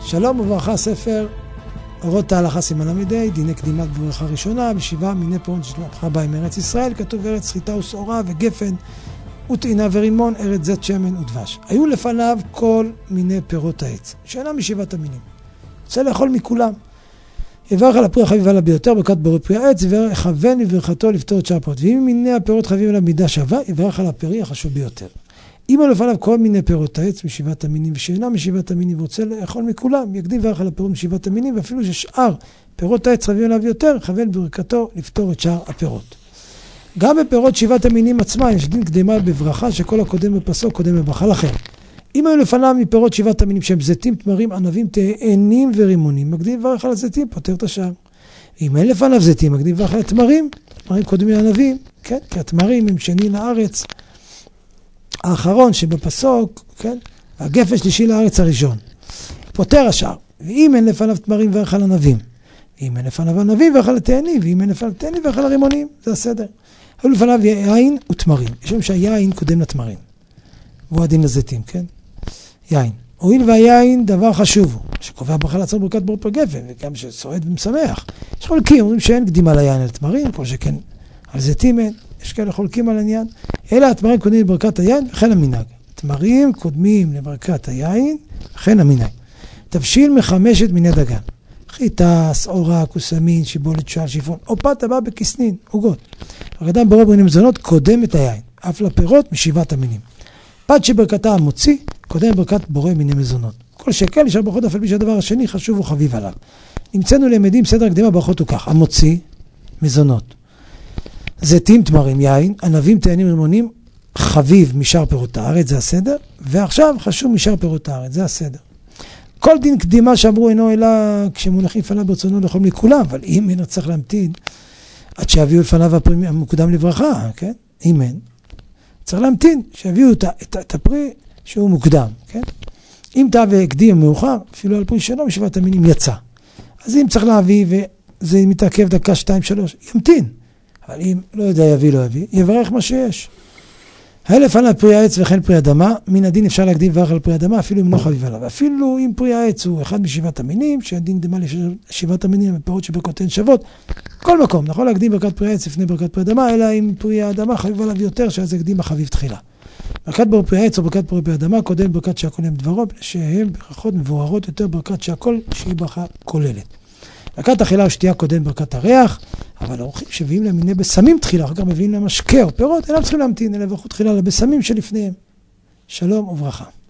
שלום וברכה, ספר אורות ההלכה סימן ל"ה, דיני קדימת ברכה ראשונה, בשבעה מיני פירות שנשלחה בהם ארץ ישראל, כתוב ארץ חיטה ושעורה וגפן וטעינה ורימון, ארץ זית שמן ודבש. היו לפניו כל מיני פירות העץ, שאינם משבעת המינים. רוצה לאכול מכולם. יברך על הפרי החביב עליו ביותר, ברכת בורא פרי העץ, ויכוון בברכתו לפתור את שאר הפירות. ואם מיני הפירות חביב עליו מידה שווה, יברך על הפרי החשוב ביותר. אם הוא לפניו כל מיני פירות העץ משבעת המינים ושאינם משבעת המינים ורוצה לאכול מכולם, יקדים ויברך על הפירות משבעת המינים, ואפילו ששאר פירות העץ חביבים עליו יותר, יכוון בברכתו לפתור את שאר הפירות. גם בפירות שבעת המינים עצמה יש דין קדימה בברכה, שכל הקודם בפסוק קודם בברכה. לכן, אם היו לפניו מפירות שבעת המינים שהם זיתים, תמרים, ענבים, תאנים ורימונים, מקדים ויברך על הזיתים, פותר את השאר. אם אין לפניו זיתים, מקדים ויברך על התמרים, תמרים קודמים לענבים, כן? כי התמרים הם שני לארץ האחרון שבפסוק, כן? הגפן שלישי לארץ הראשון. פותר השאר. ואם אין לפניו תמרים ויברך על ענבים, ואם אין לפניו ענבים ויברך על התאנים, ואם אין לפניו תאנים ויברך על הרימונים, זה הסדר. היו לפניו יין ותמרים. יש שם שהיין קודם לתמרים. והוא הדין לזיתים, כן? יין. הואיל והיין דבר חשוב הוא, שקובע ברכה לעצור ברכת בורא פרי גפן, וגם שסועד ומשמח. יש חולקים, אומרים שאין קדימה ליין על תמרים, כל שכן על זיתים אין. יש כאלה חולקים על העניין. אלא התמרים קודמים לברכת היין וכן המנהג. תמרים קודמים לברכת היין וכן המנהג. תבשיל מחמשת מיני דגן. חיטה, שעורה, קוסמין, שיבולת, שעל, שיפון, או פת הבא בכסנין, עוגות. אדם ברוב מיני מזונות קודם את היין, אף לפירות משבעת המינים. פת שברכתה המוציא, קודם ברכת בורא מיני מזונות. כל שקל נשאר ברכות אף על פי שהדבר השני חשוב וחביב עליו. נמצאנו למדים סדר הקדימה ברכות הוא כך, המוציא, מזונות. זיתים, תמרים, יין, ענבים, תאנים, רימונים, חביב משאר פירות הארץ, זה הסדר, ועכשיו חשוב משאר פירות הארץ, זה הסדר. כל דין קדימה שאמרו אינו אלא כשמונחים לפניו ברצונו לאכול מכולם, אבל אם אין צריך להמתין עד שיביאו לפניו הפרי המוקדם לברכה, כן? אם אין, צריך להמתין שיביאו את הפרי שהוא מוקדם, כן? אם תא והקדים מאוחר, אפילו על פרי שלו משבעת המינים יצא. אז אם צריך להביא וזה מתעכב דקה, 2, 3, ימתין. אבל אם לא יודע יביא, לא יביא, יברך מה שיש. לפניו פרי העץ וכן פרי אדמה, מן הדין אפשר להקדים לברך על פרי אדמה, אפילו אם לא חביב עליו. אפילו אם פרי העץ הוא אחד משבעת המינים, שהדין קדימה לשבעת המינים בפירות שברכותיהן שוות, כל מקום, נכון להקדים ברכת פרי העץ לפני ברכת פרי אדמה, אלא אם פרי האדמה חביב עליו יותר, שאז הקדים החביב תחילה. ברכת בורא פרי העץ או ברכת פרי אדמה, קודם ברכת שהכל הם דברו, שהם ברכות מבוארות יותר ברכת שהכל שהיא ברכה כוללת. ברכת אכילה ושתייה קודם ברכת הריח, אבל האורחים שמביאים להם מיני בשמים תחילה, אחר כך מביאים להם משקה או פירות, אינם צריכים להמתין, אלא ברכות תחילה לבשמים שלפניהם. שלום וברכה.